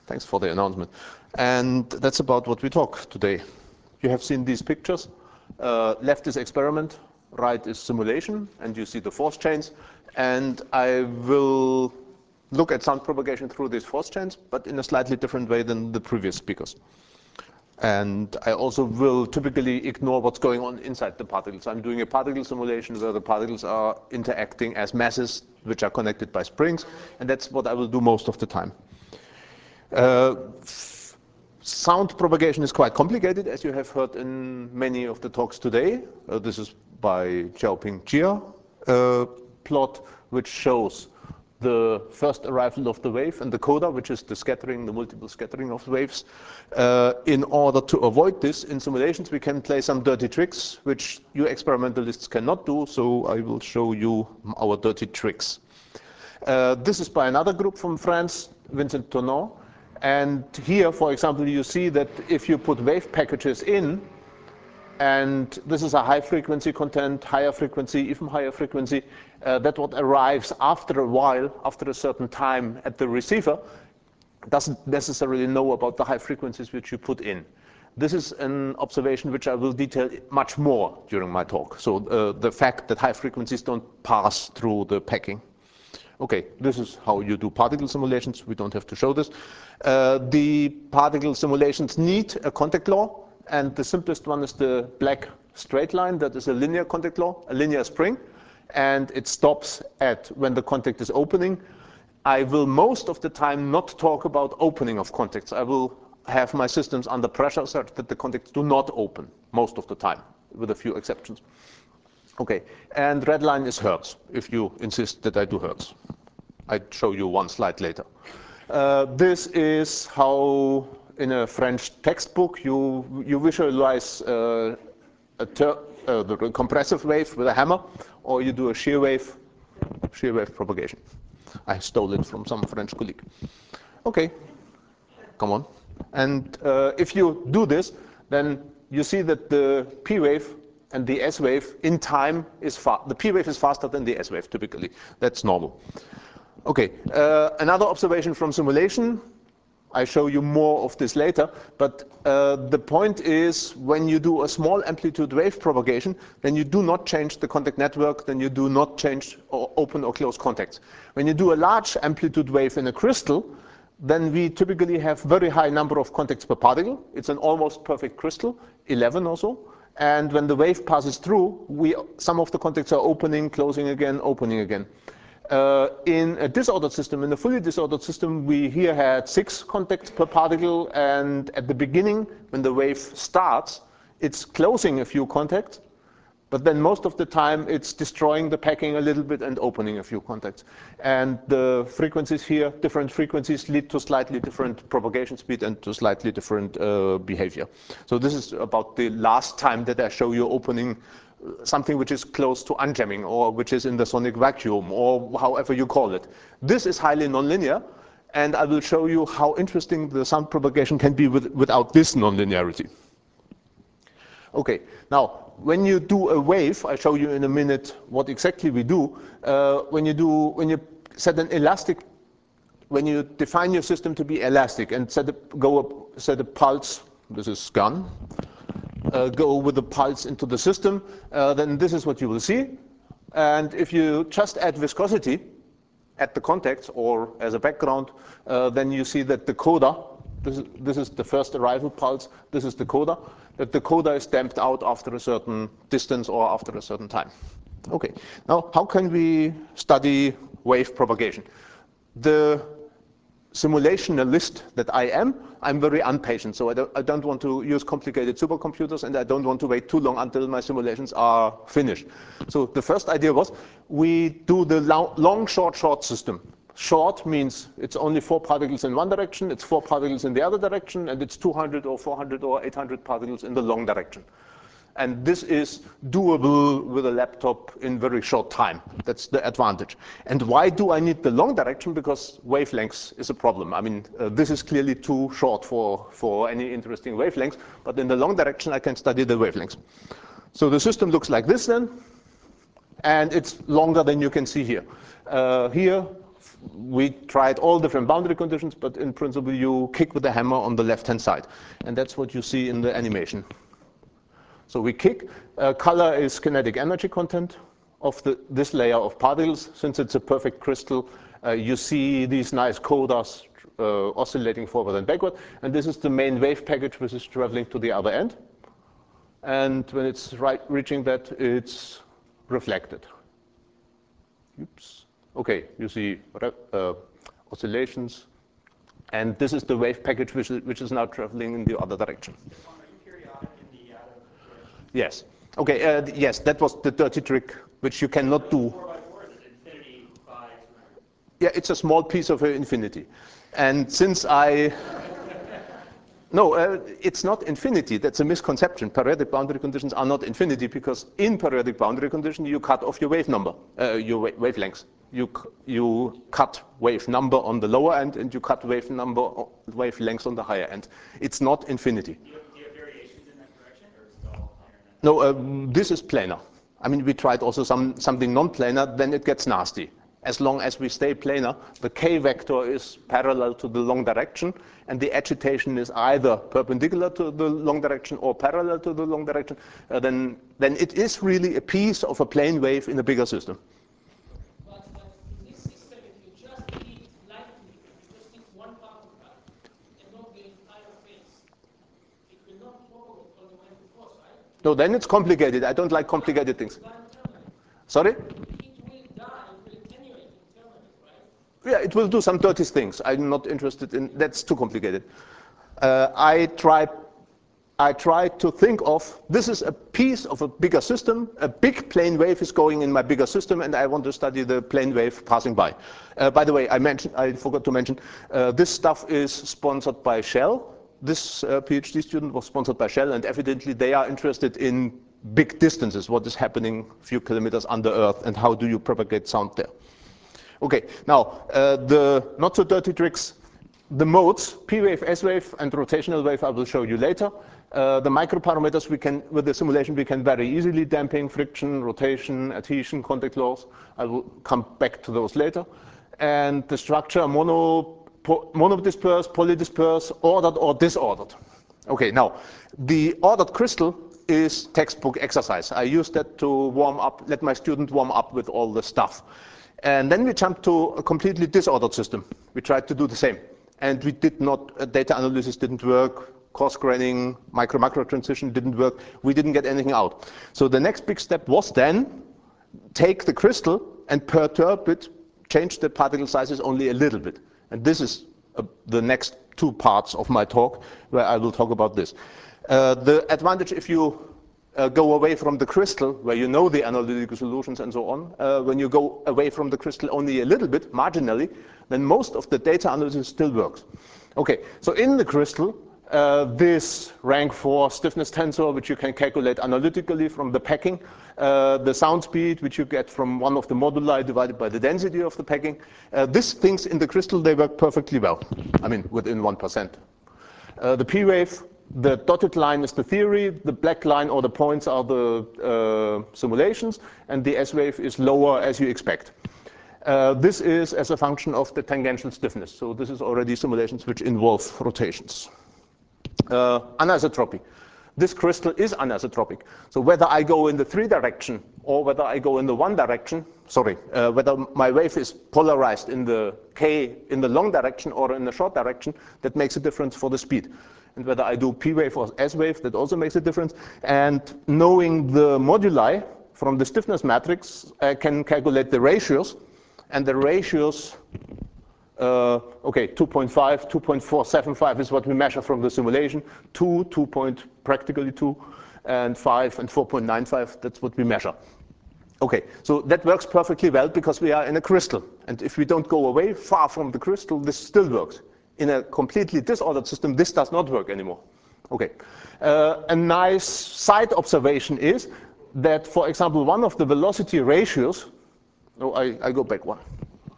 Thanks for the announcement. And that's about what we talk today. You have seen these pictures. Left is experiment, right is simulation, and you see the force chains. And I will look at sound propagation through these force chains, but in a slightly different way than the previous speakers. And I also will typically ignore what's going on inside the particles. I'm doing a particle simulation where the particles are interacting as masses which are connected by springs, and that's what I will do most of the time. Sound propagation is quite complicated, as you have heard in many of the talks today. This is by Xiaoping Jia plot, which shows the first arrival of the wave and the coda, which is the scattering, the multiple scattering of waves. In order to avoid this, in simulations we can play some dirty tricks, which you experimentalists cannot do, so I will show you our dirty tricks. This is by another group from France, Vincent Tournant. And here, for example, you see that if you put wave packages in, and this is a high frequency content, higher frequency, even higher frequency, that what arrives after a while, after a certain time at the receiver, doesn't necessarily know about the high frequencies which you put in. This is an observation which I will detail much more during my talk. So the fact that high frequencies don't pass through the packing. Okay, this is how you do particle simulations. We don't have to show this. The particle simulations need a contact law, and the simplest one is the black straight line. That is a linear contact law, a linear spring, and it stops at when the contact is opening. I will most of the time not talk about opening of contacts. I will have my systems under pressure such that the contacts do not open most of the time, with a few exceptions. Okay, and red line is Hertz, if you insist that I do Hertz. I'd show you one slide later. This is how, in a French textbook, you visualize the compressive wave with a hammer, or you do a shear wave propagation. I stole it from some French colleague. Okay, come on. And if you do this, then you see that the P wave and the S wave in time is the P wave is faster than the S wave typically. That's normal. Okay, another observation from simulation. I show you more of this later, but the point is when you do a small amplitude wave propagation, then you do not change the contact network, then you do not change or open or close contacts. When you do a large amplitude wave in a crystal, then we typically have very high number of contacts per particle. It's an almost perfect crystal, 11 or so. And when the wave passes through, some of the contacts are opening, closing again, opening again. In a disordered system, in a fully disordered system, we here had 6 contacts per particle, and at the beginning, when the wave starts, it's closing a few contacts, but then most of the time it's destroying the packing a little bit and opening a few contacts. And the frequencies here, different frequencies lead to slightly different propagation speed and to slightly different behavior. So this is about the last time that I show you opening something which is close to unjamming, or which is in the sonic vacuum, or however you call it. This is highly nonlinear, and I will show you how interesting the sound propagation can be without this nonlinearity. Okay, now when you do a wave, I'll show you in a minute what exactly we do. When you set an elastic, when you define your system to be elastic and set a pulse, this is GAN, go with the pulse into the system, then this is what you will see. And if you just add viscosity at the contacts or as a background, then you see that the coda, this is the first arrival pulse, this is the coda, that the coda is damped out after a certain distance or after a certain time. Okay, now how can we study wave propagation? The simulationalist that I am, I'm very impatient, so I don't want to use complicated supercomputers, and I don't want to wait too long until my simulations are finished. So the first idea was we do the long, short system. Short means it's only 4 particles in one direction, it's 4 particles in the other direction, and it's 200 or 400 or 800 particles in the long direction. And this is doable with a laptop in very short time. That's the advantage. And why do I need the long direction? Because wavelengths is a problem. I mean, this is clearly too short for any interesting wavelengths, but in the long direction, I can study the wavelengths. So the system looks like this then, and it's longer than you can see here. Here, we tried all different boundary conditions, but in principle, you kick with the hammer on the left-hand side. And that's what you see in the animation. So we kick. Color is kinetic energy content of this layer of particles. Since it's a perfect crystal, you see these nice codas oscillating forward and backward. And this is the main wave package which is traveling to the other end. And when it's reaching that, it's reflected. Oops. Okay, you see oscillations. And this is the wave package which is now traveling in the other direction. Are you periodic in the direction? Yes. Okay, yes, that was the dirty trick, which you cannot do. 4 by 4 is infinity by 200. Yeah, it's a small piece of infinity. And since no, it's not infinity. That's a misconception. Periodic boundary conditions are not infinity because in periodic boundary condition, you cut off your wave number, your wavelengths. You cut wave number on the lower end and you cut wavelengths on the higher end. It's not infinity. Do you have variations in that direction or is it all planar? No, this is planar. I mean, we tried also something non-planar, then it gets nasty. As long as we stay planar, the k vector is parallel to the long direction, and the agitation is either perpendicular to the long direction or parallel to the long direction, then it is really a piece of a plane wave in a bigger system. But in this system, if you just need light emitting, you just need one particle and not the entire phase, it will not propagate all the way to force, right? No, then it's complicated. I don't like complicated things. Sorry? Yeah, it will do some dirty things. I'm not interested in, that's too complicated. I tried to think of, this is a piece of a bigger system. A big plane wave is going in my bigger system, and I want to study the plane wave passing by. By the way, I forgot to mention, this stuff is sponsored by Shell. This PhD student was sponsored by Shell, and evidently they are interested in big distances, what is happening a few kilometers under Earth, and how do you propagate sound there. Okay, now, the not so dirty tricks, the modes, P wave, S wave, and rotational wave, I will show you later. The microparameters with the simulation, we can very easily damping, friction, rotation, adhesion, contact laws. I will come back to those later. And the structure, monodisperse, polydisperse, ordered or disordered. Okay, now, the ordered crystal is textbook exercise. I use that to warm up, let my student warm up with all the stuff. And then we jumped to a completely disordered system. We tried to do the same. And we did not, data analysis didn't work, coarse-graining, micro-macro transition didn't work. We didn't get anything out. So the next big step was then take the crystal and perturb it, change the particle sizes only a little bit. And this is the next 2 parts of my talk where I will talk about this. The advantage if you go away from the crystal, where you know the analytical solutions and so on, when you go away from the crystal only a little bit, marginally, then most of the data analysis still works. Okay, so in the crystal, this rank 4 stiffness tensor, which you can calculate analytically from the packing, the sound speed, which you get from one of the moduli divided by the density of the packing, these things in the crystal, they work perfectly well. I mean, within 1%. The P wave, the dotted line is the theory, the black line or the points are the simulations, and the S wave is lower as you expect. This is as a function of the tangential stiffness. So this is already simulations which involve rotations. Anisotropy. This crystal is anisotropic. So whether I go in the 3 direction or whether I go in the 1 direction, whether my wave is polarized in the K in the long direction or in the short direction, that makes a difference for the speed. And whether I do P wave or S wave, that also makes a difference. And knowing the moduli from the stiffness matrix, I can calculate the ratios. And the ratios, 2.5, 2.475 is what we measure from the simulation. 2, practically 2, and 5 and 4.95, that's what we measure. Okay, so that works perfectly well because we are in a crystal. And if we don't go away far from the crystal, this still works. In a completely disordered system, this does not work anymore. Okay, a nice side observation is that, for example, one of the velocity ratios, I go back one.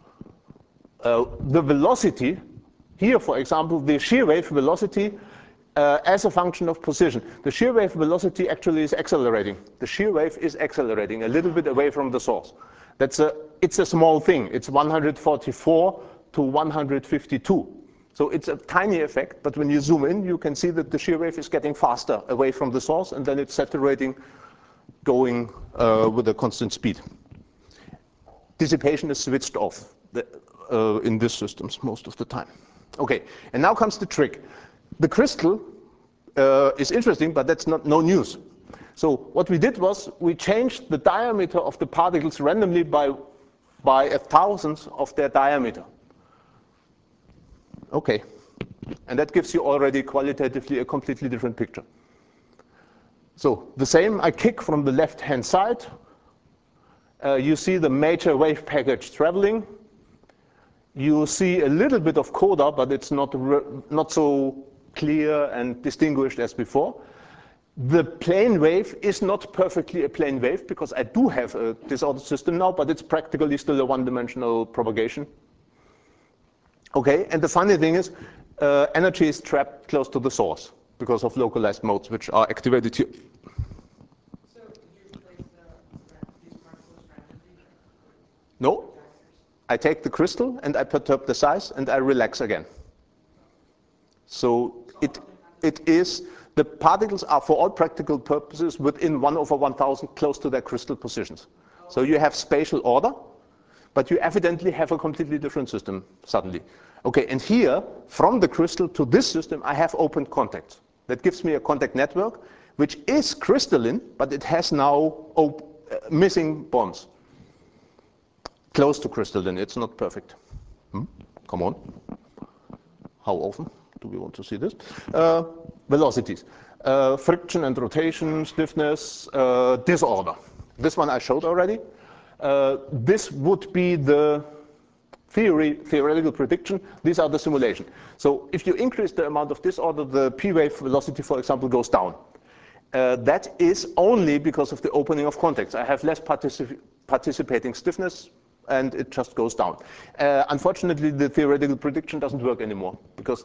The velocity, here, for example, the shear wave velocity as a function of position. The shear wave velocity actually is accelerating. The shear wave is accelerating a little bit away from the source. It's a small thing. It's 144 to 152. So it's a tiny effect, but when you zoom in, you can see that the shear wave is getting faster away from the source, and then it's saturating, going with a constant speed. Dissipation is switched off in these systems most of the time. Okay, and now comes the trick. The crystal is interesting, but that's no news. So what we did was we changed the diameter of the particles randomly by 1,000th of their diameter. Okay, and that gives you already qualitatively a completely different picture. So the same, I kick from the left-hand side. You see the major wave package traveling. You see a little bit of coda, but it's not so clear and distinguished as before. The plane wave is not perfectly a plane wave because I do have a disordered system now, but it's practically still a one-dimensional propagation. Okay, and the funny thing is, energy is trapped close to the source because of localized modes which are activated here. So you replace these particles randomly? No, I take the crystal and I perturb the size and I relax again. So it is, the particles are for all practical purposes within 1/1000 close to their crystal positions. So you have spatial order, but you evidently have a completely different system suddenly. Okay, and here, from the crystal to this system, I have open contacts. That gives me a contact network, which is crystalline, but it has now missing bonds. Close to crystalline, it's not perfect. Come on. How often do we want to see this? Velocities. Friction and rotation, stiffness, disorder. This one I showed already. This would be the theoretical prediction. These are the simulation. So if you increase the amount of disorder, the p-wave velocity, for example, goes down. That is only because of the opening of contacts. I have less participating stiffness, and it just goes down. Unfortunately, the theoretical prediction doesn't work anymore because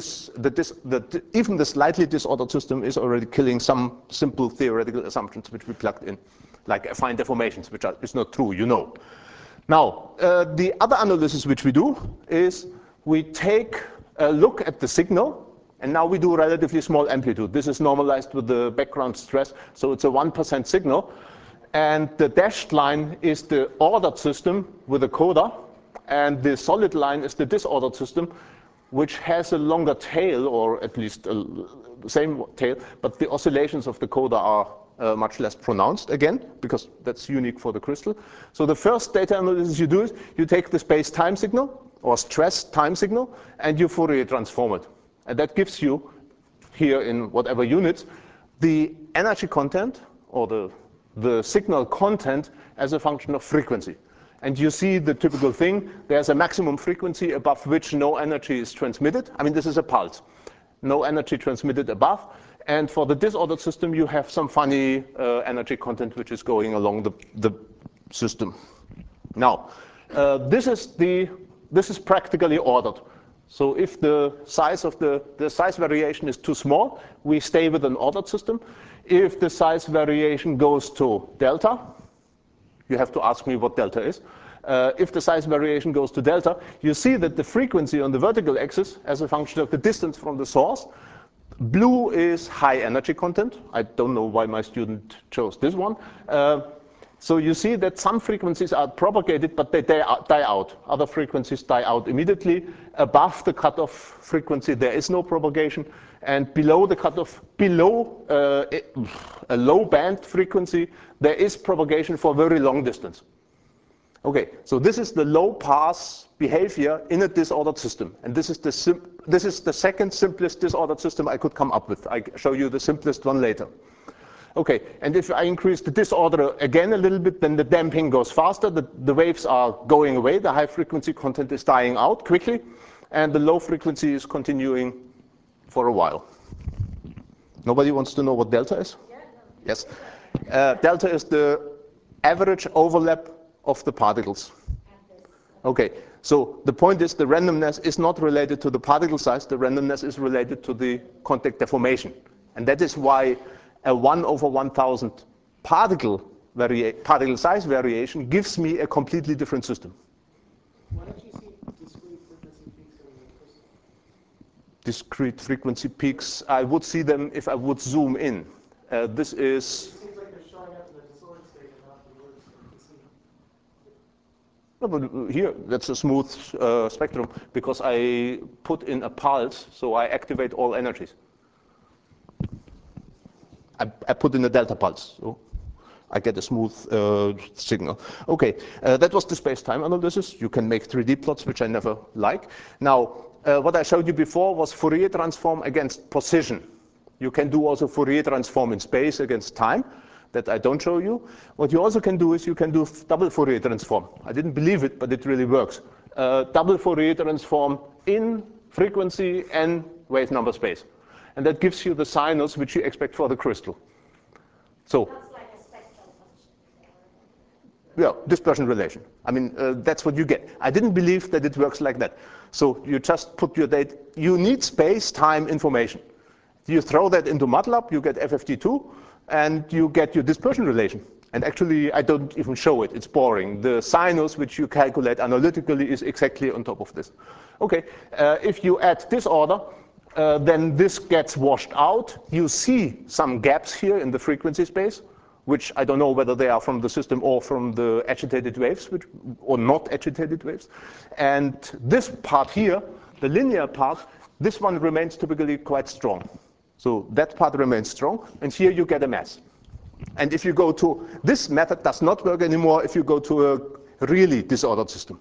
even the slightly disordered system is already killing some simple theoretical assumptions which we plugged in, like affine deformations, which is not true, you know. Now, the other analysis which we do is we take a look at the signal, and now we do a relatively small amplitude. This is normalized with the background stress, so it's a 1% signal. And the dashed line is the ordered system with a coda, and the solid line is the disordered system, which has a longer tail, or at least the same tail, but the oscillations of the coda are much less pronounced again, because that's unique for the crystal. So the first data analysis you do is you take the space-time signal, or stress time signal, and you Fourier transform it. And that gives you, here in whatever units, the energy content, or the signal content as a function of frequency. And you see the typical thing. There's a maximum frequency above which no energy is transmitted. I mean, this is a pulse. No energy transmitted above. And for the disordered system, you have some funny energy content which is going along the system. Now, this is practically ordered. So if the size of the size variation is too small, we stay with an ordered system. If the size variation goes to delta, you have to ask me what delta is. If the size variation goes to delta, you see that the frequency on the vertical axis as a function of the distance from the source. Blue is high energy content. I don't know why my student chose this one. So you see that some frequencies are propagated, but they die out. Other frequencies die out immediately. Above the cutoff frequency, there is no propagation. And below the cutoff, below a low band frequency, there is propagation for very long distance. Okay, so this is the low pass behavior in a disordered system. And this is the second simplest disordered system I could come up with. I show you the simplest one later. Okay, and if I increase the disorder again a little bit, then the damping goes faster. The waves are going away. The high frequency content is dying out quickly. And the low frequency is continuing for a while. Nobody wants to know what delta is? Yeah, no. Yes. Delta is the average overlap of the particles. Okay, so the point is the randomness is not related to the particle size. The randomness is related to the contact deformation. And that is why a 1/1000 particle particle size variation gives me a completely different system. Why don't you see discrete frequency peaks in the crystal? Discrete frequency peaks, I would see them if I would zoom in. This It is, seems like they're showing up in the disordered state and not the ordered state. You see. no, but here, that's a smooth spectrum because I put in a pulse, so I activate all energies. I put in a delta pulse, so I get a smooth signal. Okay, that was the space-time analysis. You can make 3D plots, which I never like. Now, what I showed you before was Fourier transform against position. You can do also Fourier transform in space against time. That I don't show you. What you also can do is you can do double Fourier transform. I didn't believe it, but it really works. Double Fourier transform in frequency and wave number space. And that gives you the sinus which you expect for the crystal. So, That's like a spectral function. yeah, dispersion relation. I mean, that's what you get. I didn't believe that it works like that. So you just put your data. You need space-time information. You throw that into MATLAB, you get FFT2, and you get your dispersion relation. And actually, I don't even show it. It's boring. The sinus, which you calculate analytically, is exactly on top of this. Okay, if you add this order, then this gets washed out. You see some gaps here in the frequency space, which I don't know whether they are from the system or from the agitated waves, or not agitated waves. And this part here, the linear part, this one remains typically quite strong. So that part remains strong, and here you get a mass. And if you go to, this method does not work anymore if you go to a really disordered system.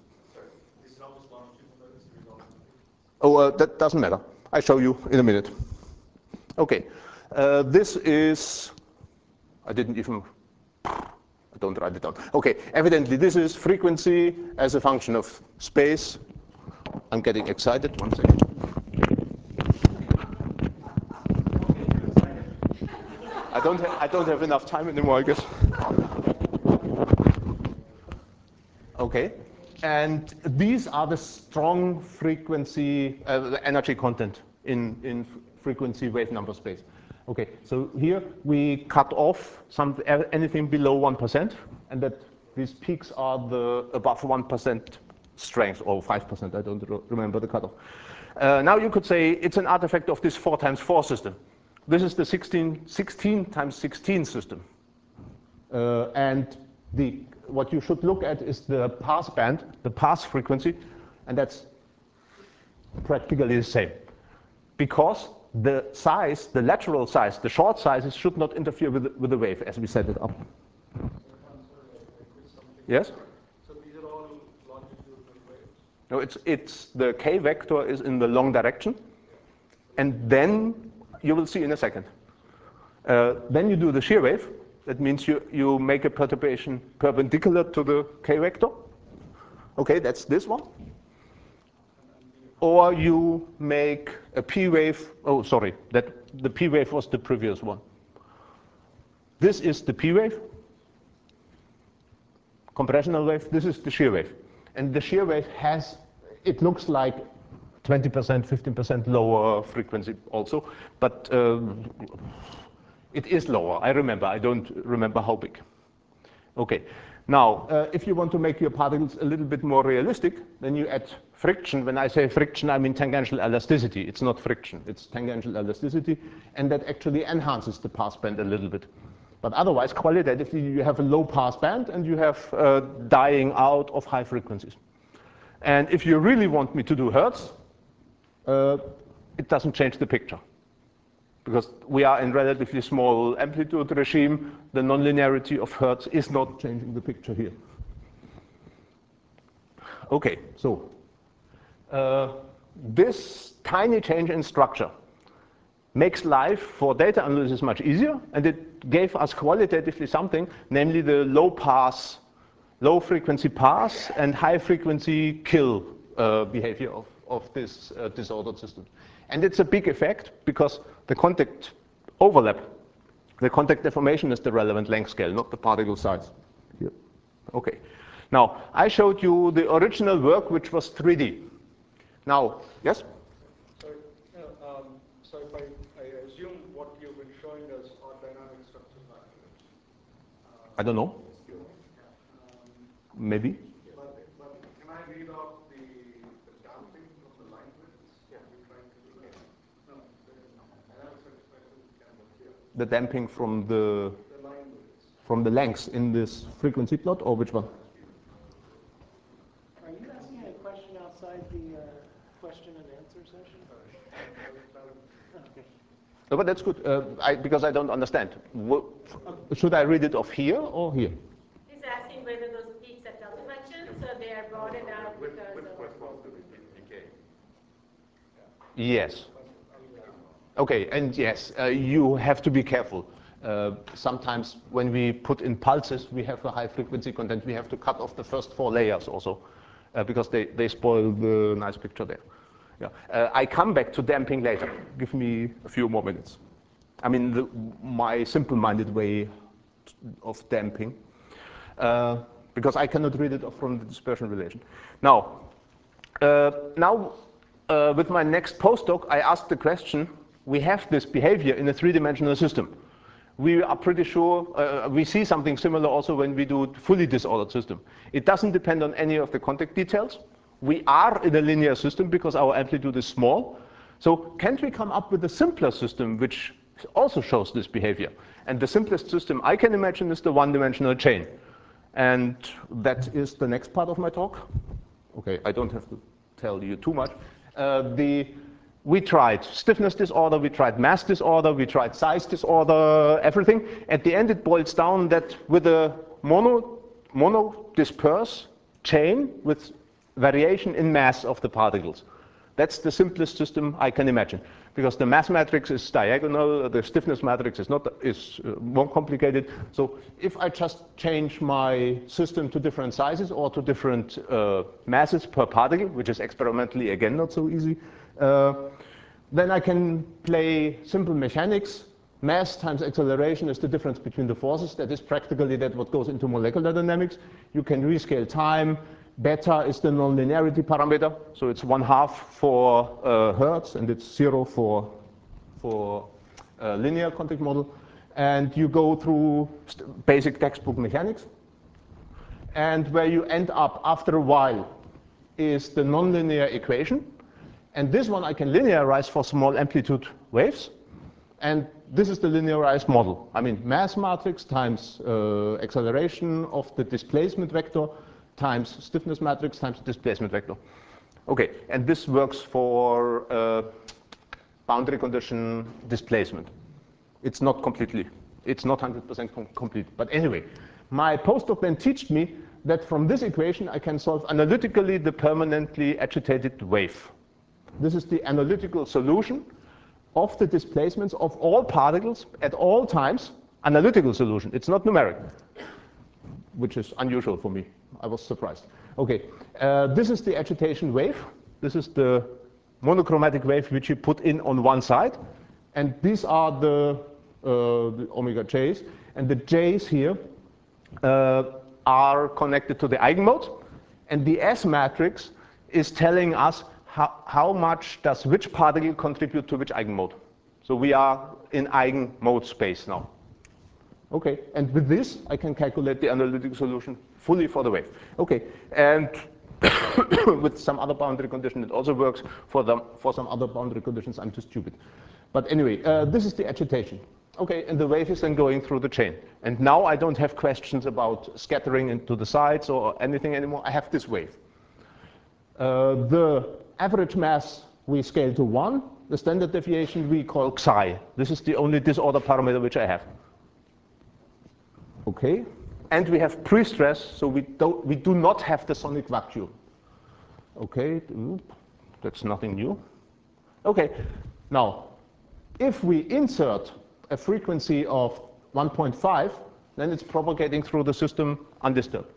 Oh, that doesn't matter. I'll show you in a minute. Okay, this is, I don't write it down. Okay, evidently this is frequency as a function of space. I'm getting excited, 1 second. I don't have enough time anymore, I guess. Okay, and these are the strong frequency, energy content in frequency wave number space. Okay, so here we cut off anything below 1%, and that these peaks are the above 1% strength, or 5%, I don't remember the cutoff. Now you could say it's an artifact of this 4 times 4 system. This is the 16 times 16 system. And what you should look at is the pass band, the pass frequency, and that's practically the same. Because the size, the lateral size, the short sizes should not interfere with the wave as we set it up. Yes? So these are all longitudinal waves? No, it's the k vector is in the long direction, and then you will see in a second. Then you do the shear wave. That means you make a perturbation perpendicular to the k vector. Okay, that's this one. Or you make a p wave. Oh, sorry, the p wave was the previous one. This is the p wave, compressional wave. This is the shear wave. And the shear wave it looks like 20%, 15% lower frequency also, but it is lower. I remember. I don't remember how big. Okay. Now, if you want to make your particles a little bit more realistic, then you add friction. When I say friction, I mean tangential elasticity. It's not friction. It's tangential elasticity, and that actually enhances the pass band a little bit. But otherwise, qualitatively, you have a low pass band, and you have dying out of high frequencies. And if you really want me to do Hertz, it doesn't change the picture. Because we are in relatively small amplitude regime, the nonlinearity of Hertz is not changing the picture here. Okay, so this tiny change in structure makes life for data analysis much easier, and it gave us qualitatively something, namely the low frequency pass and high frequency kill behavior of this disordered system. And it's a big effect because the contact overlap, the contact deformation is the relevant length scale, not the particle size. Here. Okay. Now, I showed you the original work, which was 3D. Now, yes? So if I assume what you've been showing us are dynamic structure factors. I don't know. Maybe. But can I read off the damping from the line widths? Yeah. You're trying to do that? No. Analysis expression can appear. The damping from the line widths. From the lengths in this frequency plot, or which one? Are you asking a question outside the question and answer session? Okay. No, but that's good, because I don't understand. Should I read it off here or here? He's asking whether those peaks are delta functions, so they are broadened out because of... Yes. Okay, and yes, you have to be careful. Sometimes when we put in pulses, we have a high frequency content. We have to cut off the first 4 layers also, because they spoil the nice picture there. Yeah. I come back to damping later. Give me a few more minutes. I mean, my simple-minded way of damping, because I cannot read it from the dispersion relation. Now, with my next postdoc, I asked the question, we have this behavior in a 3-dimensional system. We are pretty sure, we see something similar also when we do fully disordered system. It doesn't depend on any of the contact details. We are in a linear system because our amplitude is small. So can't we come up with a simpler system which also shows this behavior? And the simplest system I can imagine is the 1-dimensional chain. And that is the next part of my talk. Okay, I don't have to tell you too much. We tried stiffness disorder, we tried mass disorder, we tried size disorder, everything. At the end, it boils down that with a monodisperse chain with variation in mass of the particles. That's the simplest system I can imagine, because the mass matrix is diagonal, the stiffness matrix is more complicated. So if I just change my system to different sizes or to different masses per particle, which is experimentally again not so easy, then I can play simple mechanics. Mass times acceleration is the difference between the forces. That is practically what goes into molecular dynamics. You can rescale time. Beta is the nonlinearity parameter, so it's 1/2 for Hertz, and it's 0 for linear contact model. And you go through basic textbook mechanics. And where you end up after a while is the nonlinear equation. And this one I can linearize for small amplitude waves. And this is the linearized model. I mean, mass matrix times acceleration of the displacement vector times stiffness matrix times displacement vector. Okay, and this works for boundary condition displacement. It's not 100% complete. But anyway, my postdoc then taught me that from this equation I can solve analytically the permanently agitated wave. This is the analytical solution of the displacements of all particles at all times. Analytical solution, it's not numeric, which is unusual for me. I was surprised. Okay, this is the agitation wave. This is the monochromatic wave which you put in on one side. And these are the omega j's. And the j's here are connected to the eigenmodes. And the S matrix is telling us how much does which particle contribute to which eigenmode. So we are in eigenmode space now. Okay, and with this, I can calculate the analytical solution fully for the wave. Okay, and with some other boundary condition, it also works. For some other boundary conditions, I'm too stupid. But anyway, this is the agitation. Okay, and the wave is then going through the chain. And now I don't have questions about scattering into the sides or anything anymore. I have this wave. The average mass we scale to 1. The standard deviation we call psi. This is the only disorder parameter which I have. Okay, and we have pre-stress, so we do not have the sonic vacuum. Okay, that's nothing new. Okay, now if we insert a frequency of 1.5, then it's propagating through the system undisturbed,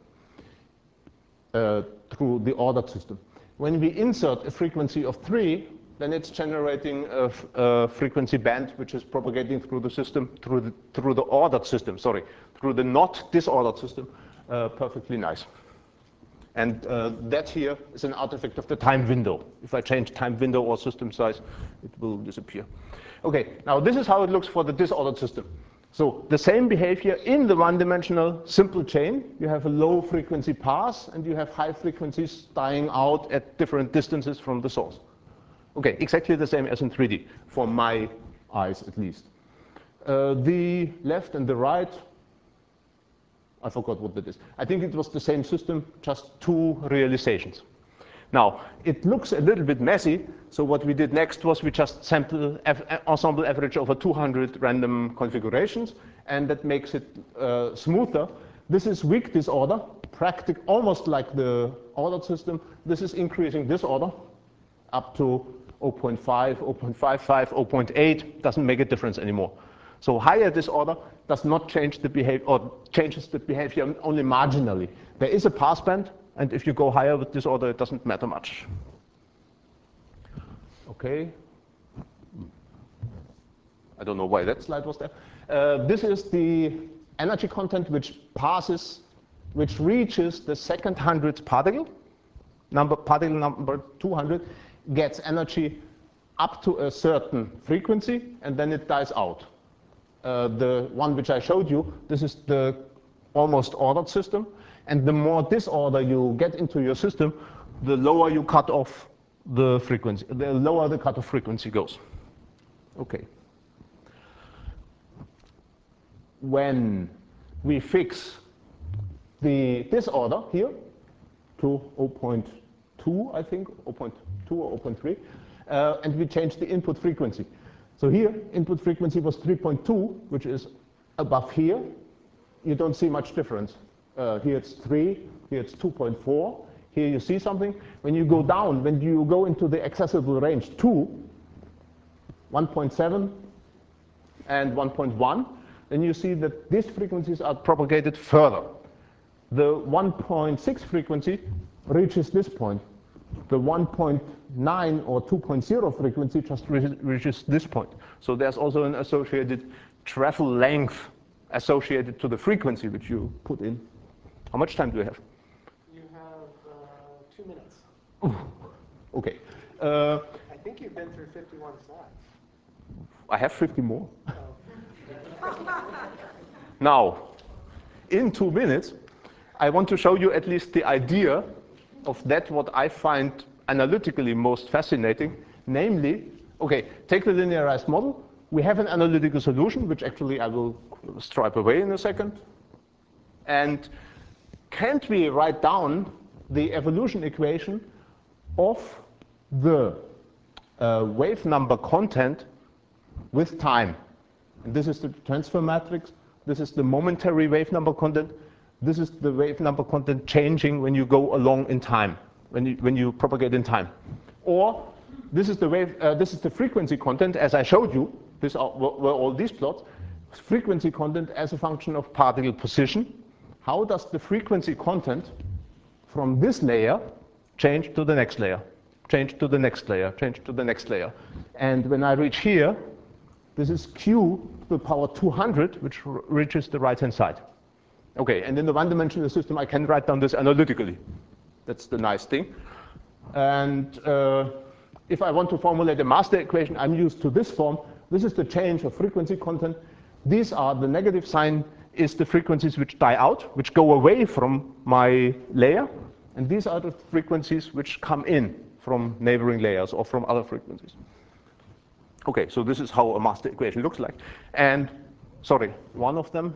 through the ordered system. When we insert a frequency of 3, then it's generating a frequency band which is propagating through the system, through the ordered system, sorry, through the not disordered system, perfectly nice. And that here is an artifact of the time window. If I change time window or system size, it will disappear. Okay, now this is how it looks for the disordered system. So the same behavior in the one-dimensional simple chain. You have a low frequency pass, and you have high frequencies dying out at different distances from the source. Okay, exactly the same as in 3D, for my eyes at least. The left and the right, I forgot what that is. I think it was the same system, just two realizations. Now, it looks a little bit messy, so what we did next was we just sample ensemble average over 200 random configurations, and that makes it smoother. This is weak disorder, almost like the ordered system. This is increasing disorder up to 0.5, 0.55, 0.8, doesn't make a difference anymore. So higher disorder does not change the behavior, or changes the behavior only marginally. There is a passband, and if you go higher with disorder, it doesn't matter much. Okay. I don't know why that slide was there. This is the energy content which reaches the second 100th particle. Particle number 200 gets energy up to a certain frequency, and then it dies out. The one which I showed you, this is the almost ordered system. And the more disorder you get into your system, the lower you cut off the frequency, the lower the cutoff frequency goes. Okay. When we fix the disorder here to 0.2, I think, 0.2 or 0.3, and we change the input frequency. So here, input frequency was 3.2, which is above here. You don't see much difference. Here it's 3, here it's 2.4. Here you see something. When you go down, when you go into the accessible range 2, 1.7, and 1.1, then you see that these frequencies are propagated further. The 1.6 frequency reaches this point. The 1.9 or 2.0 frequency just reaches this point. So there's also an associated travel length associated to the frequency which you put in. How much time do you have? You have 2 minutes. Ooh, okay. I think you've been through 51 slides. I have 50 more. Now, in 2 minutes, I want to show you at least the idea of that what I find analytically most fascinating. Namely, okay, take the linearized model. We have an analytical solution, which actually I will stripe away in a second. And can't we write down the evolution equation of the wave number content with time? And this is the transfer matrix. This is the momentary wave number content. This is the wave number content changing when you go along in time, when you propagate in time. Or this is the frequency content, as I showed you. These were all these plots. Frequency content as a function of particle position. How does the frequency content from this layer change to the next layer, change to the next layer, change to the next layer? And when I reach here, this is q to the power 200, which reaches the right-hand side. Okay, and in the one-dimensional system, I can write down this analytically. That's the nice thing. And if I want to formulate a master equation, I'm used to this form. This is the change of frequency content. These are the negative sign is the frequencies which die out, which go away from my layer. And these are the frequencies which come in from neighboring layers or from other frequencies. Okay, so this is how a master equation looks like. And sorry, one of them,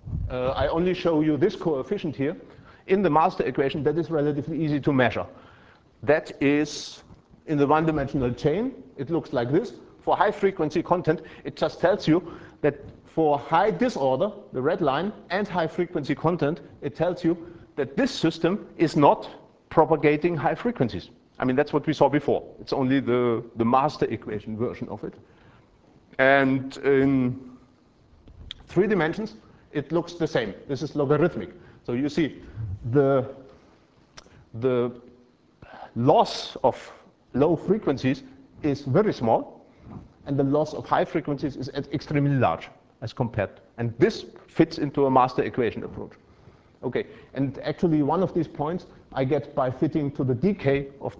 I only show you this coefficient here. In the master equation, that is relatively easy to measure. That is in the one-dimensional chain. It looks like this. For high frequency content, it just tells you that for high disorder, the red line, and high frequency content, it tells you that this system is not propagating high frequencies. I mean, that's what we saw before. It's only the master equation version of it. And in 3 dimensions, it looks the same. This is logarithmic. So you see the loss of low frequencies is very small, and the loss of high frequencies is extremely large as compared. And this fits into a master equation approach. Okay, and actually one of these points I get by fitting to the decay of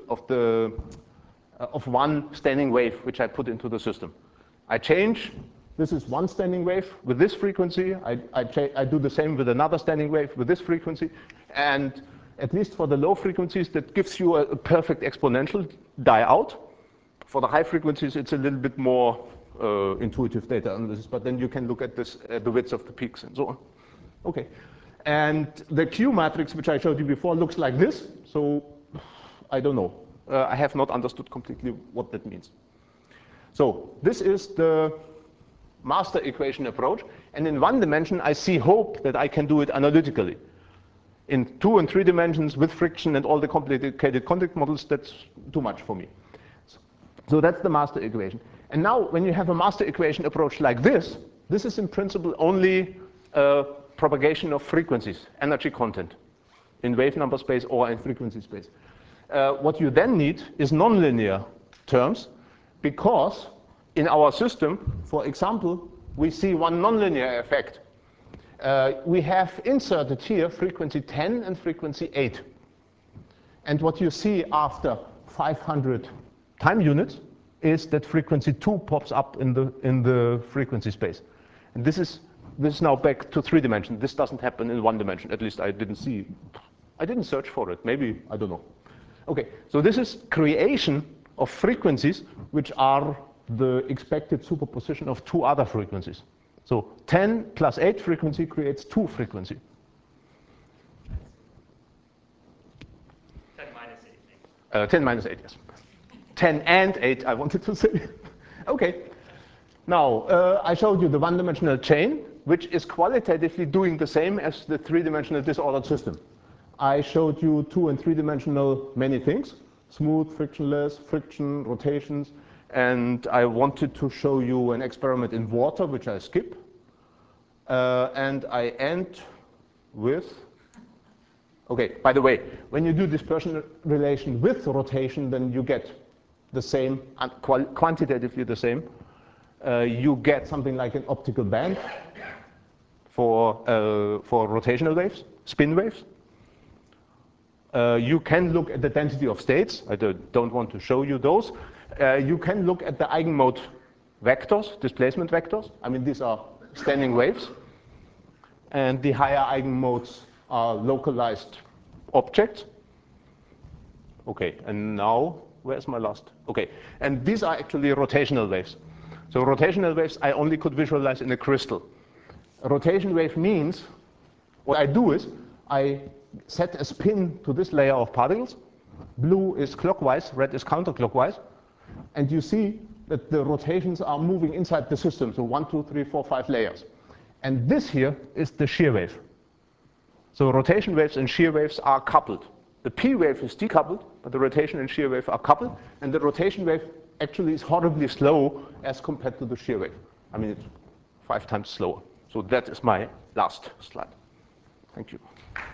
one standing wave which I put into the system. I change This is one standing wave with this frequency. I do the same with another standing wave with this frequency. And at least for the low frequencies, that gives you a perfect exponential die out. For the high frequencies, it's a little bit more intuitive data analysis, but then you can look at this, the widths of the peaks and so on. Okay. And the Q matrix, which I showed you before, looks like this. So I don't know. I have not understood completely what that means. So this is the master equation approach. And in one dimension, I see hope that I can do it analytically. In 2 and 3 dimensions with friction and all the complicated contact models, that's too much for me. So that's the master equation. And now when you have a master equation approach like this is in principle only a propagation of frequencies, energy content, in wave number space or in frequency space. What you then need is nonlinear terms, because in our system, for example, we see one nonlinear effect. We have inserted here frequency 10 and frequency 8. And what you see after 500 time units is that frequency 2 pops up in the frequency space. And this is now back to 3 dimensions. This doesn't happen in 1 dimension. At least I didn't see. I didn't search for it. Maybe, I don't know. Okay, so this is creation of frequencies which are the expected superposition of 2 other frequencies. So 10 plus 8 frequency creates 2 frequency. 10 minus 8. 10 minus 8, yes. 10 and 8, I wanted to say. Okay. Now, I showed you the one-dimensional chain, which is qualitatively doing the same as the 3-dimensional disordered system. I showed you 2 and 3-dimensional many things: smooth, frictionless, friction, rotations. And I wanted to show you an experiment in water, which I skip. And I end with, okay, by the way, when you do dispersion relation with rotation, then you get the same, and quantitatively the same. You get something like an optical band for rotational waves, spin waves. You can look at the density of states. I don't want to show you those. You can look at the eigenmode vectors, displacement vectors. I mean, these are standing waves. And the higher eigenmodes are localized objects. Okay, and now, where's my last? Okay, and these are actually rotational waves. So rotational waves I only could visualize in a crystal. A rotation wave means, what I do is, I set a spin to this layer of particles. Blue is clockwise, red is counterclockwise. And you see that the rotations are moving inside the system. So 1, 2, 3, 4, 5 layers. And this here is the shear wave. So rotation waves and shear waves are coupled. The P wave is decoupled, but the rotation and shear wave are coupled. And the rotation wave actually is horribly slow as compared to the shear wave. I mean, it's 5 times slower. So that is my last slide. Thank you.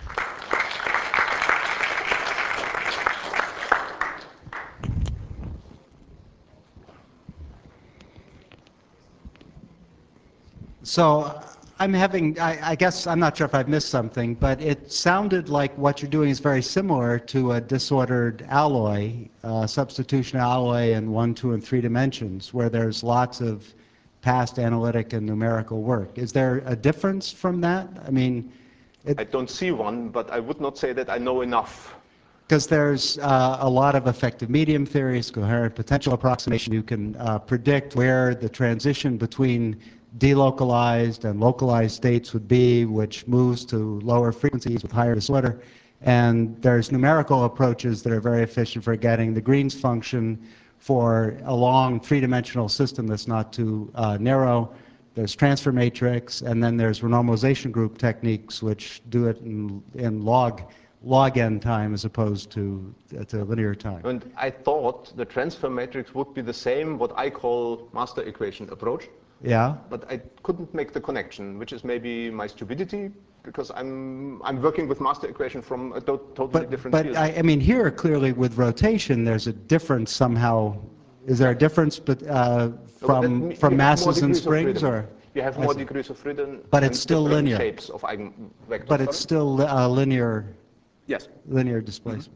So I guess I'm not sure if I've missed something, but it sounded like what you're doing is very similar to a disordered alloy, substitution alloy in 1, 2, and 3 dimensions, where there's lots of past analytic and numerical work. Is there a difference from that? I mean, I don't see one, but I would not say that I know enough. Because there's a lot of effective medium theories, coherent potential approximation. You can predict where the transition between delocalized and localized states would be, which moves to lower frequencies with higher disorder. And there's numerical approaches that are very efficient for getting the Green's function for a long 3-dimensional system that's not too narrow. There's transfer matrix, and then there's renormalization group techniques, which do it in log n time as opposed to linear time. And I thought the transfer matrix would be the same, what I call master equation approach. Yeah. But I couldn't make the connection, which is maybe my stupidity, because I'm working with master equation from a totally different field. But I mean, here clearly with rotation, there's a difference somehow. Is there a difference from masses and springs, or you have more degrees of freedom? But it's still linear. Shapes of eigenvectors. But it's still linear. Yes. Linear displacement.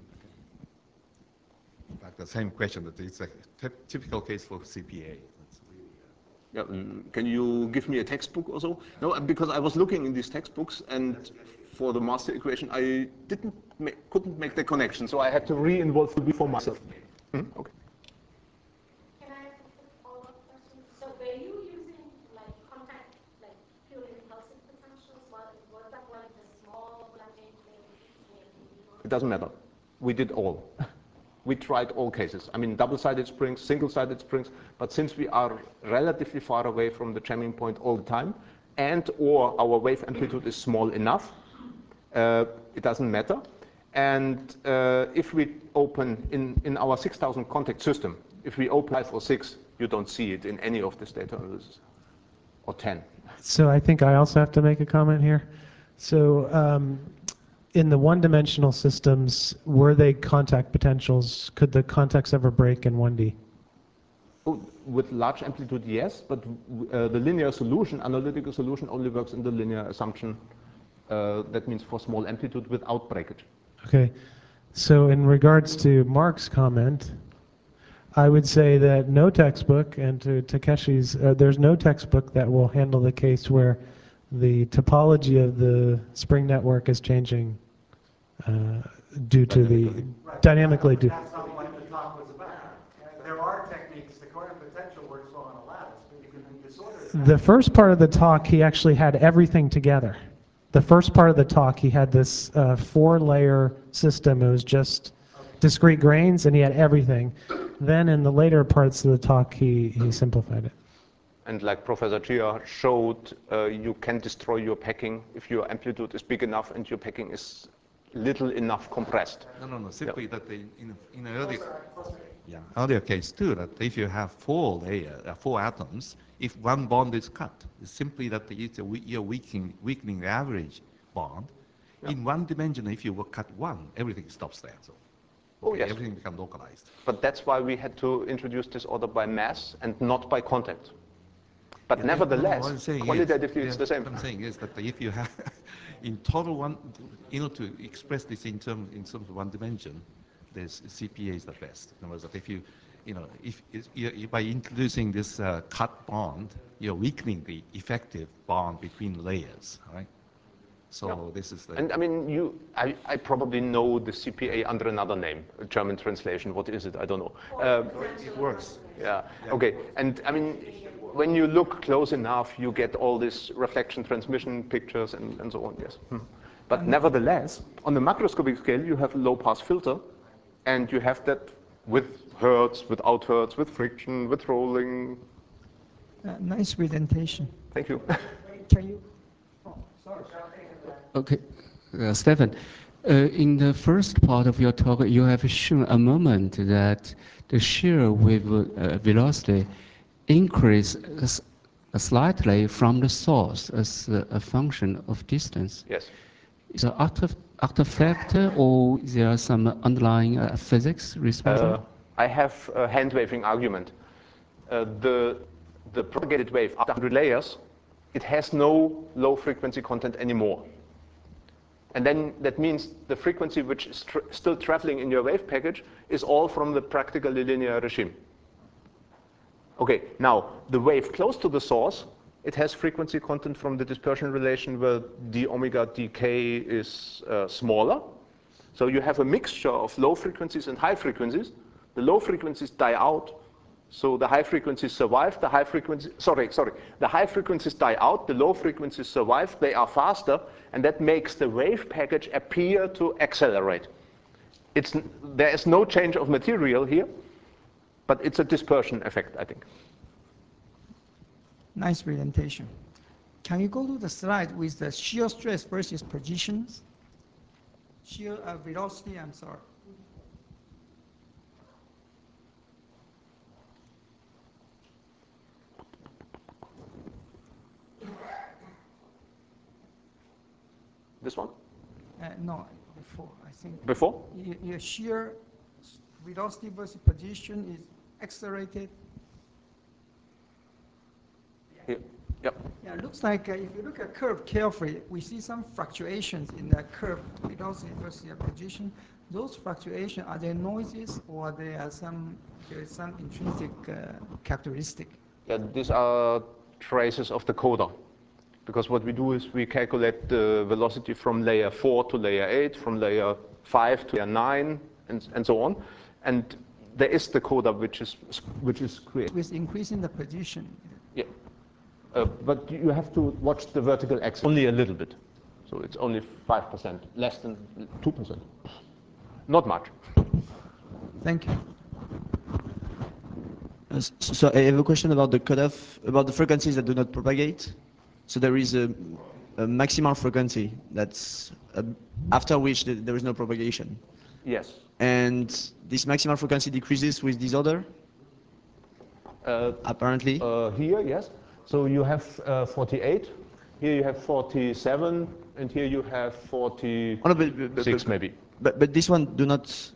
In fact, the same question, that it's a typical case for CPA. That's really Yeah, can you give me a textbook or so? No, because I was looking in these textbooks, and for the master equation, I couldn't make the connection, so I had to re-involve it for myself. Okay. Can I ask a follow-up question? So were you using like contact, like purely repulsive potentials? Was that like the small blending It doesn't matter. We did all. We tried all cases. I mean, double-sided springs, single-sided springs, but since we are relatively far away from the jamming point all the time, and or our wave amplitude is small enough, it doesn't matter. And if we open in our 6,000 contact system, if we open 5 or 6, you don't see it in any of this data analysis, or 10. So I think I also have to make a comment here. So in the one-dimensional systems, were they contact potentials? Could the contacts ever break in 1D? Oh, with large amplitude, yes, but the linear solution, analytical solution, only works in the linear assumption. That means for small amplitude without breakage. Okay. So in regards to Mark's comment, I would say that no textbook, and to Takeshi's, there's no textbook that will handle the case where the topology of the spring network is changing due to the dynamically due. That's not what the talk was about. There are techniques. The coherent potential works well on a lattice, but you can do disorder. The first part of the talk, he actually had everything together. The first part of the talk, he had this 4-layer system. It was just discrete grains, and he had everything. Then in the later parts of the talk, he simplified it. And like Professor Chia showed, you can destroy your packing if your amplitude is big enough and your packing is little enough compressed. No. Simply that in earlier case too, that if you have 4 atoms, if one bond is cut, it's simply that you're weakening the average bond. Yeah. In one dimension, if you cut one, everything stops there. So yes. Everything becomes localized. But that's why we had to introduce this order by mass and not by contact. But yeah, nevertheless, qualitatively it's the same. What I'm saying is that if you have, in total one, to express this in terms of one dimension, there's CPA is the best. In other words, that if by introducing this cut bond, you're weakening the effective bond between layers, right? So yeah. This is the... And I mean, I probably know the CPA under another name, a German translation. What is it? I don't know. It works. Yeah. Okay. And I mean, when you look close enough, you get all these reflection transmission pictures and so on, yes. But nevertheless, on the macroscopic scale, you have a low-pass filter, and you have that with hertz, without hertz, with friction, with rolling. Nice presentation. Thank you. Can you? Oh, sorry. Okay, Stefan, in the first part of your talk, you have shown a moment that the shear wave velocity increases slightly from the source as a function of distance. Yes. Is it an artifact or there are some underlying physics responsible? I have a hand-waving argument. The propagated wave after 100 layers, it has no low frequency content anymore. And then that means the frequency which is still traveling in your wave package is all from the practically linear regime. Okay, now the wave close to the source, it has frequency content from the dispersion relation where d omega dk is smaller. So you have a mixture of low frequencies and high frequencies. The low frequencies die out, so the high frequencies survive. The high frequencies, the high frequencies die out, the low frequencies survive, they are faster, and that makes the wave package appear to accelerate. There is no change of material here, but it's a dispersion effect, I think. Nice presentation. Can you go to the slide with the shear stress versus positions? Shear velocity, I'm sorry. This one? No, before, I think. Before? Your shear velocity versus position is accelerated. Here. Yep. Yeah, it looks like if you look at curve carefully, we see some fluctuations in that curve velocity versus your position. Those fluctuations, are they noises or there is some intrinsic characteristic? Yeah, these are traces of the coda. Because what we do is we calculate the velocity from layer 4 to layer 8, from layer 5 to layer 9, and so on. And there is the coda which is created. With increasing the position. Yeah. But you have to watch the vertical axis only a little bit. So it's only 5%, less than 2%. Not much. Thank you. So I have a question about the cutoff, about the frequencies that do not propagate. So there is a maximal frequency that's after which there is no propagation. Yes. And this maximal frequency decreases with disorder? Apparently? Here, yes. So you have 48. Here you have 47, and here you have 46, maybe. But this one do not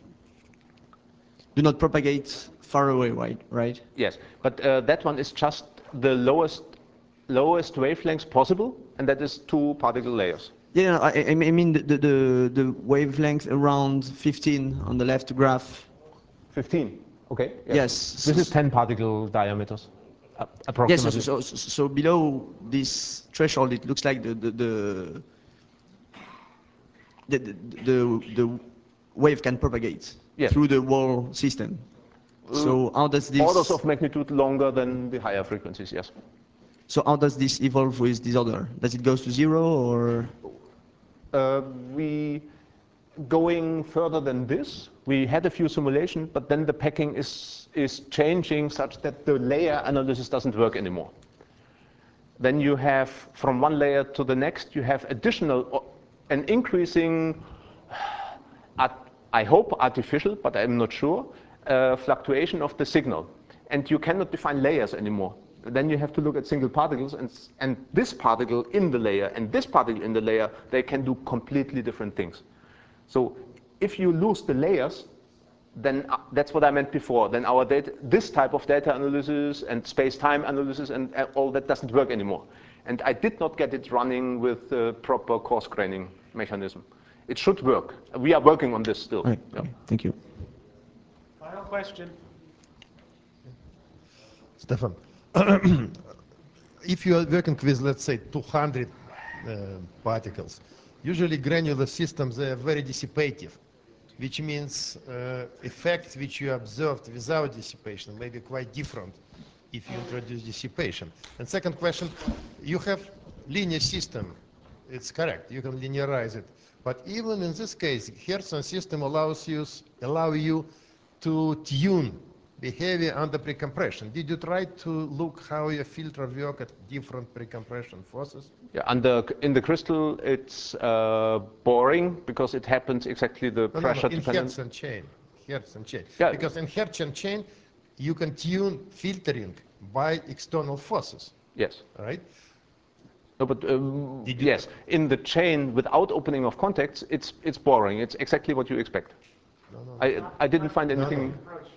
propagate far away, right? Yes, but that one is just the lowest wavelengths possible, and that is 2 particle layers. Yeah, I mean the wavelength around 15 on the left graph. 15. Okay. Yes. This is 10 particle diameters, approximately. Yes. So below this threshold, it looks like the wave can propagate through the whole system. So how does this... Orders of magnitude longer than the higher frequencies, yes. So how does this evolve with disorder? Does it go to 0 or...? We going further than this. We had a few simulations, but then the packing is changing such that the layer analysis doesn't work anymore. Then you have, from one layer to the next, you have an increasing, I hope artificial, but I'm not sure, fluctuation of the signal. And you cannot define layers anymore. Then you have to look at single particles, and this particle in the layer and this particle in the layer, they can do completely different things. So if you lose the layers, then that's what I meant before. Then our data, this type of data analysis and space-time analysis and all that doesn't work anymore. And I did not get it running with the proper coarse graining mechanism. It should work. We are working on this still. Right. Yeah. Thank you. Final question. Stefan, if you are working with, let's say, 200 particles, usually granular systems, they are very dissipative, which means effects which you observed without dissipation may be quite different if you introduce dissipation. And second question, you have linear system. It's correct. You can linearize it. But even in this case, Hertzian system allow you to tune behavior under precompression. Did you try to look how your filter work at different precompression forces? Yeah, in the crystal, it's boring because it happens exactly the pressure in dependent. Hertzian chain. Hertzian chain. Yeah. Because in Hertzian chain, you can tune filtering by external forces. Yes. Right? No, but yes, in the chain without opening of contacts, it's boring. It's exactly what you expect. I didn't find anything.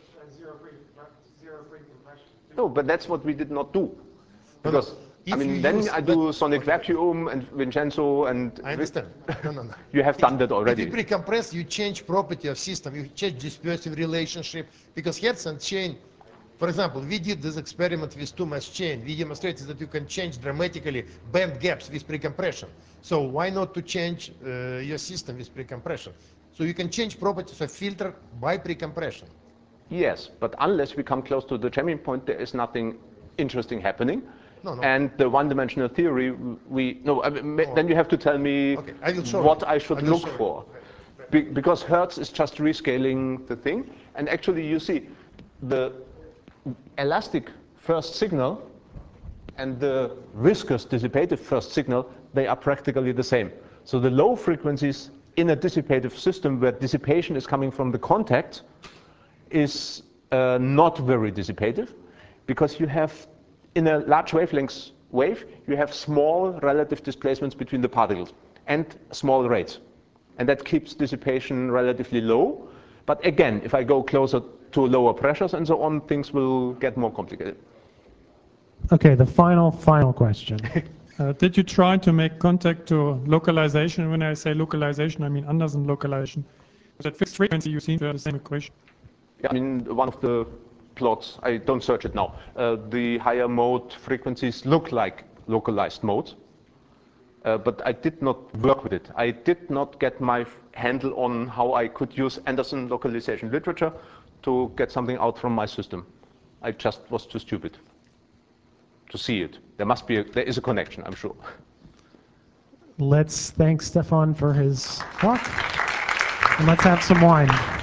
No, but that's what we did not do. Because, I mean, then I do sonic vacuum and Vincenzo and... I understand. No. You have done that already. If you precompress, you change property of system. You change dispersive relationship. Because Hertzian chain, for example, we did this experiment with 2-mass chain. We demonstrated that you can change dramatically band gaps with precompression. So why not to change your system with precompression? So you can change properties of filter by precompression. Yes, but unless we come close to the jamming point, there is nothing interesting happening. No. And the one-dimensional theory, then you have to tell me what I should look for. Because Hertz is just rescaling the thing. And actually, you see, the elastic first signal and the viscous dissipative first signal, they are practically the same. So the low frequencies in a dissipative system where dissipation is coming from the contact is not very dissipative, because you have, in a large wavelength wave, you have small relative displacements between the particles and small rates. And that keeps dissipation relatively low. But again, if I go closer to lower pressures and so on, things will get more complicated. Okay, the final question. Did you try to make contact to localization? When I say localization, I mean Anderson localization. At fixed frequency, you seem to have the same equation. Yeah, I mean, one of the plots, I don't search it now, the higher mode frequencies look like localized modes. But I did not work with it. I did not get my handle on how I could use Anderson localization literature to get something out from my system. I just was too stupid to see it. There is a connection, I'm sure. Let's thank Stefan for his talk, and let's have some wine.